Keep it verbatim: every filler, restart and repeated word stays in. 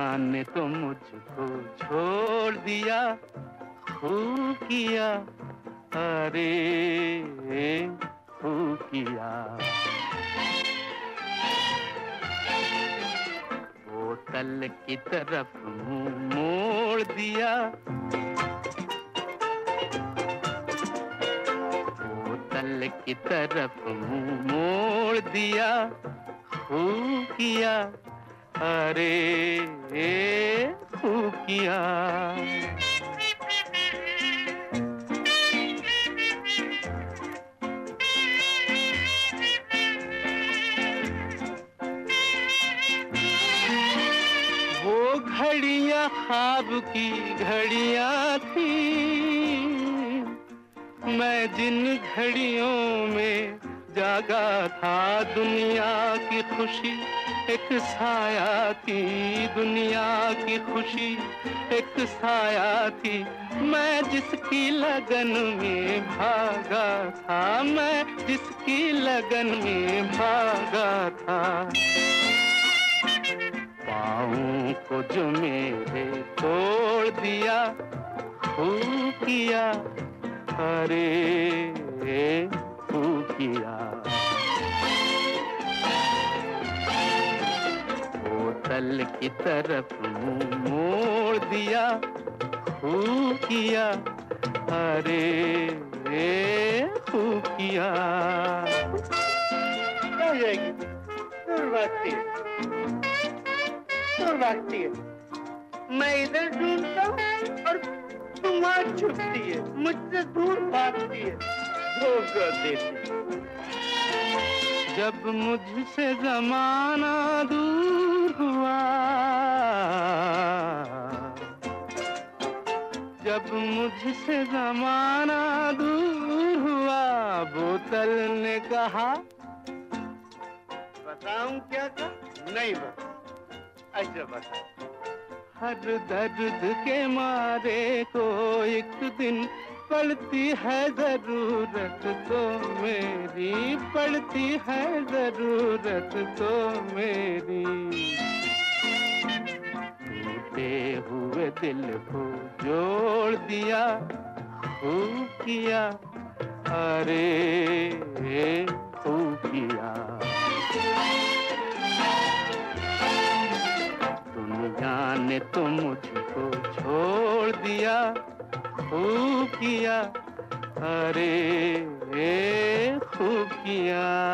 ने तो मुझको छोड़ दिया, खूब किया, अरे खूब किया। बोतल की तरफ मुंह मोड़ दिया, बोतल की तरफ मुंह मोड़ दिया, खूब किया, अरे खूब किया। वो घड़ियां ख्वाब की घड़ियां थी, मैं जिन घड़ियों में जागा था, दुनिया की खुशी एक साया थी, दुनिया की खुशी एक साया थी। मैं जिसकी लगन में भागा था, मैं जिसकी लगन में भागा था। पाँव को जो मेरे तोड़ दिया, खूब किया, अरे खूब किया। बोतल की तरफ मुंह मोड़ दिया, खूब किया, अरे खूब किया। क्या जाएगी? दूर भागती है, दूर भागती है। मैं इधर ढूंढता हूँ और तुम वहाँ छुपती है, मुझसे दूर भागती है, धोखा देती है। जब मुझसे जमाना दूर हुआ, जब मुझसे जमाना दूर हुआ, बोतल ने कहा, बताऊं क्या था? नहीं बता, अच्छा बता। हर दर्द के मारे को एक दिन पड़ती है जरूरत तो मेरी, पड़ती है जरूरत तो मेरी। टूटे हुए दिल को जोड़ दिया, खूब किया, अरे खूब किया। दुनिया ने तो मुझको छोड़ दिया, खूब किया, अरे खूब किया।